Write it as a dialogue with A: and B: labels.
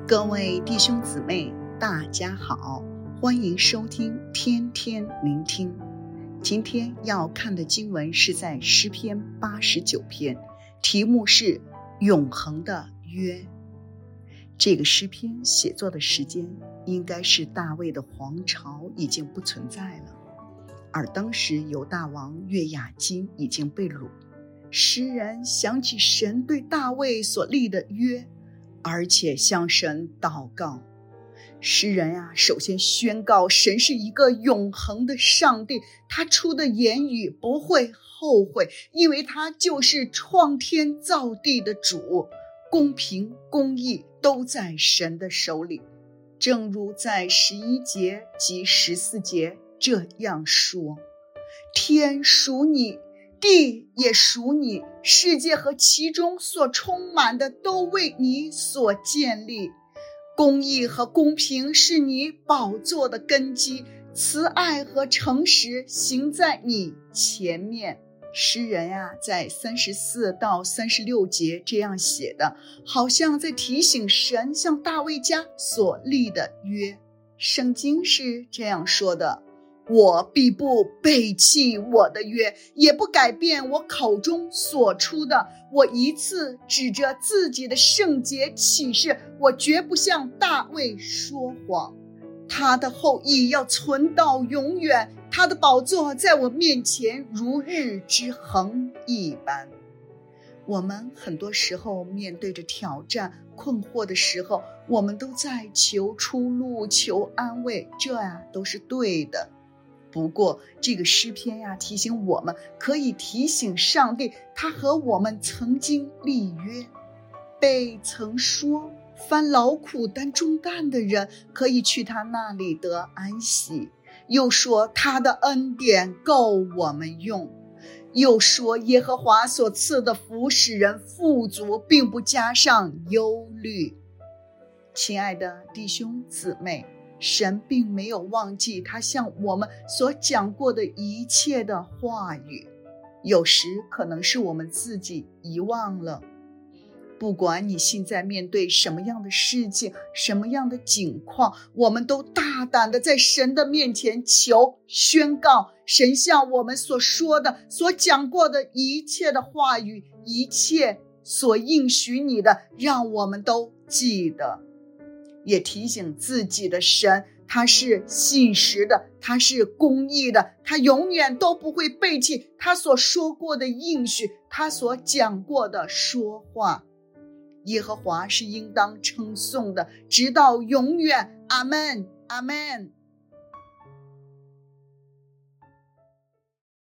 A: 各位弟兄姊妹，大家好，欢迎收听天天聆听。今天要看的经文是在诗篇89篇，题目是永恒的约。这个诗篇写作的时间应该是大卫的皇朝已经不存在了，而当时犹大王约雅斤已经被掳。诗人想起神对大卫所立的约，而且向神祷告。诗人首先宣告神是一个永恒的上帝，他出的言语不会后悔，因为他就是创天造地的主，公平公义都在神的手里。正如在11节及14节这样说：天属你，地也属你，世界和其中所充满的都为你所建立。公义和公平是你宝座的根基，慈爱和诚实行在你前面。诗人在34到36节这样写的，好像在提醒神向大卫家所立的约。圣经是这样说的：我必不背弃我的约，也不改变我口中所出的。我一次指着自己的圣洁起誓，我绝不向大卫说谎。他的后裔要存到永远，他的宝座在我面前如日之恒一般。我们很多时候面对着挑战困惑的时候，我们都在求出路求安慰，这都是对的。不过这个诗篇提醒我们，可以提醒上帝他和我们曾经立约。被曾说凡劳苦担重担的人可以去他那里得安息，又说他的恩典够我们用，又说耶和华所赐的福使人富足，并不加上忧虑。亲爱的弟兄姊妹，神并没有忘记他向我们所讲过的一切的话语，有时可能是我们自己遗忘了。不管你现在面对什么样的事情，什么样的境况，我们都大胆的在神的面前求，宣告神向我们所说的所讲过的一切的话语，一切所应许你的，让我们都记得。也提醒自己的神，他是信实的，他是公义的，他永远都不会背弃他所说过的应许，他所讲过的说话。耶和华是应当称颂的，直到永远。阿们，阿们。